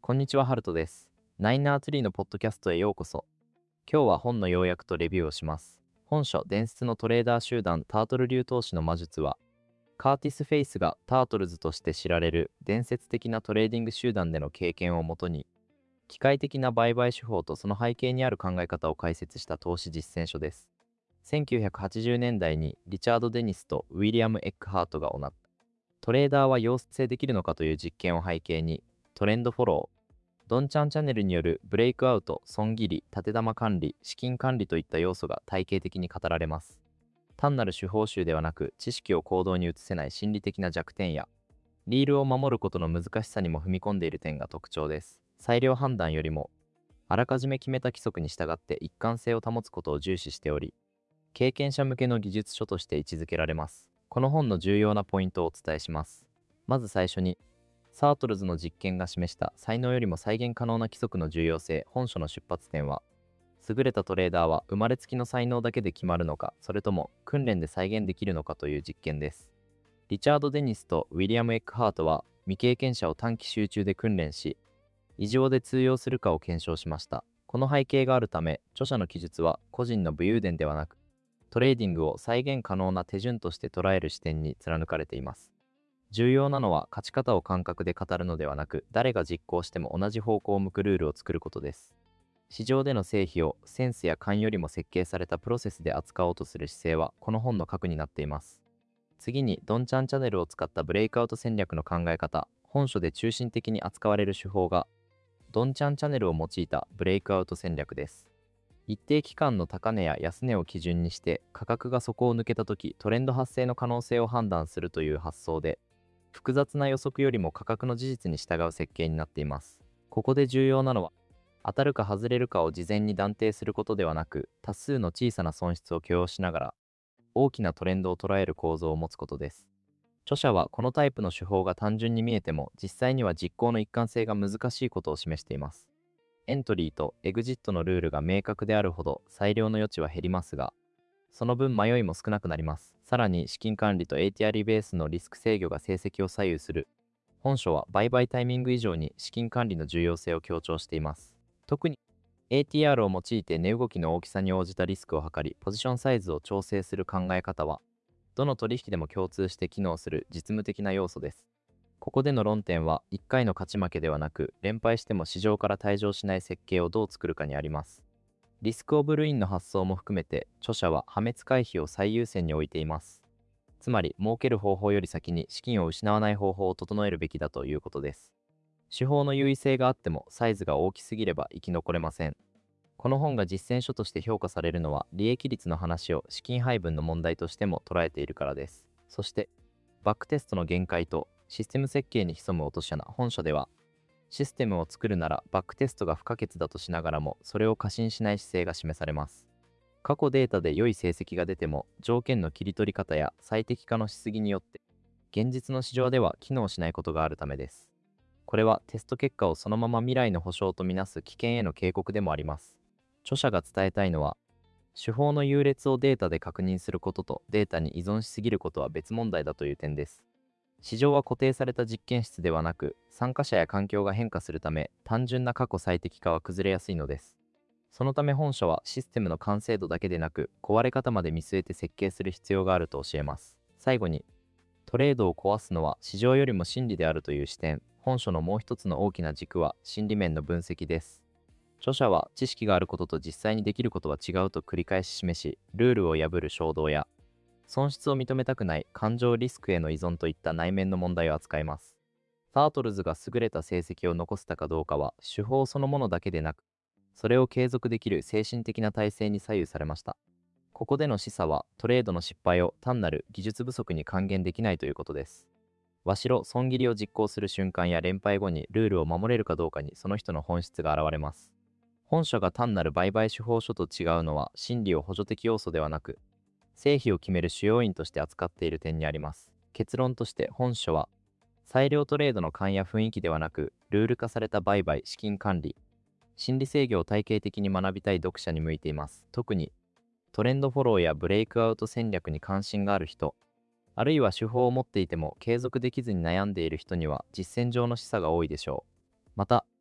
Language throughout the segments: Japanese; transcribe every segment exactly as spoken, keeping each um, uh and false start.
こんにちは、ハルトです。ナイナーツリーのポッドキャストへようこそ。今日は本の要約とレビューをします。本書、伝説のトレーダー集団タートル流投資の魔術は、カーティス・フェイスがタートルズとして知られる伝説的なトレーディング集団での経験をもとに、機械的な売買手法とその背景にある考え方を解説した投資実践書です。せんきゅうひゃくはちじゅうねんだいにリチャード・デニスとウィリアム・エックハートが行ったトレーダーは養成できるのかという実験を背景に、トレンドフォロー、ドンチャンチャンネルによるブレイクアウト、損切り、縦玉管理、資金管理といった要素が体系的に語られます。単なる手法集ではなく、知識を行動に移せない心理的な弱点や、リールを守ることの難しさにも踏み込んでいる点が特徴です。裁量判断よりも、あらかじめ決めた規則に従って一貫性を保つことを重視しており、経験者向けの技術書として位置づけられます。この本の重要なポイントをお伝えします。まず最初に、サートルズの実験が示した才能よりも再現可能な規則の重要性。本書の出発点は、優れたトレーダーは生まれつきの才能だけで決まるのか、それとも訓練で再現できるのかという実験です。リチャード・デニスとウィリアム・エックハートは未経験者を短期集中で訓練し、異常で通用するかを検証しました。この背景があるため、著者の記述は個人の武勇伝ではなく、トレーディングを再現可能な手順として捉える視点に貫かれています。重要なのは勝ち方を感覚で語るのではなく、誰が実行しても同じ方向を向くルールを作ることです。市場での成否をセンスや勘よりも設計されたプロセスで扱おうとする姿勢はこの本の核になっています。次に、ドンチャンチャンネルを使ったブレイクアウト戦略の考え方。本書で中心的に扱われる手法が、ドンチャンチャンネルを用いたブレイクアウト戦略です。一定期間の高値や安値を基準にして、価格が底を抜けたとき、トレンド発生の可能性を判断するという発想で、複雑な予測よりも価格の事実に従う設計になっています。ここで重要なのは、当たるか外れるかを事前に断定することではなく、多数の小さな損失を許容しながら、大きなトレンドを捉える構造を持つことです。著者はこのタイプの手法が単純に見えても、実際には実行の一貫性が難しいことを示しています。エントリーとエグジットのルールが明確であるほど裁量の余地は減りますが、その分迷いも少なくなります。さらに資金管理と エーティーアール ベースのリスク制御が成績を左右する。本書は売買タイミング以上に資金管理の重要性を強調しています。特に エーティーアール を用いて値動きの大きさに応じたリスクを測り、ポジションサイズを調整する考え方は、どの取引でも共通して機能する実務的な要素です。ここでの論点は、いっかいの勝ち負けではなく、連敗しても市場から退場しない設計をどう作るかにあります。リスクオブルインの発想も含めて、著者は破滅回避を最優先に置いています。つまり、儲ける方法より先に資金を失わない方法を整えるべきだということです。手法の優位性があっても、サイズが大きすぎれば生き残れません。この本が実践書として評価されるのは、利益率の話を資金配分の問題としても捉えているからです。そして、バックテストの限界とシステム設計に潜む落とし穴。本書では、システムを作るならバックテストが不可欠だとしながらも、それを過信しない姿勢が示されます。過去データで良い成績が出ても、条件の切り取り方や最適化のしすぎによって、現実の市場では機能しないことがあるためです。これはテスト結果をそのまま未来の保証とみなす危険への警告でもあります。著者が伝えたいのは、手法の優劣をデータで確認することとデータに依存しすぎることは別問題だという点です。市場は固定された実験室ではなく、参加者や環境が変化するため、単純な過去最適化は崩れやすいのです。そのため本書はシステムの完成度だけでなく、壊れ方まで見据えて設計する必要があると教えます。最後に、トレードを壊すのは市場よりも心理であるという視点。本書のもう一つの大きな軸は心理面の分析です。著者は知識があることと実際にできることは違うと繰り返し示し、ルールを破る衝動や損失を認めたくない感情リスクへの依存といった内面の問題を扱います。タートルズが優れた成績を残せたかどうかは手法そのものだけでなく、それを継続できる精神的な体制に左右されました。ここでの示唆はトレードの失敗を単なる技術不足に還元できないということです。わしろ損切りを実行する瞬間や連敗後にルールを守れるかどうかにその人の本質が現れます。本書が単なる売買手法書と違うのは、心理を補助的要素ではなく、成否を決める主要因として扱っている点にあります。結論として本書は、裁量トレードの勘や雰囲気ではなく、ルール化された売買、資金管理、心理制御を体系的に学びたい読者に向いています。特に、トレンドフォローやブレイクアウト戦略に関心がある人、あるいは手法を持っていても継続できずに悩んでいる人には実践上の示唆が多いでしょう。また、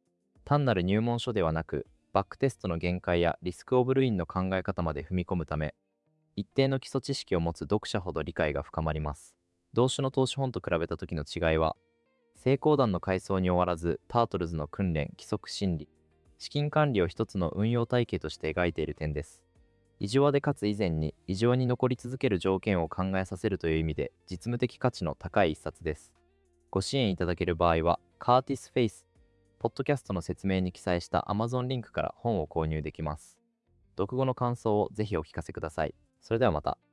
単なる入門書ではなく、バックテストの限界やリスクオブルインの考え方まで踏み込むため、一定の基礎知識を持つ読者ほど理解が深まります。同種の投資本と比べた時の違いは、成功談の階層に終わらず、タートルズの訓練、規則心理、資金管理を一つの運用体系として描いている点です。異常でかつ以前に異常に残り続ける条件を考えさせるという意味で実務的価値の高い一冊です。ご支援いただける場合は、カーティス・フェイス、ポッドキャストの説明に記載した Amazon リンクから本を購入できます。読後の感想をぜひお聞かせください。それではまた。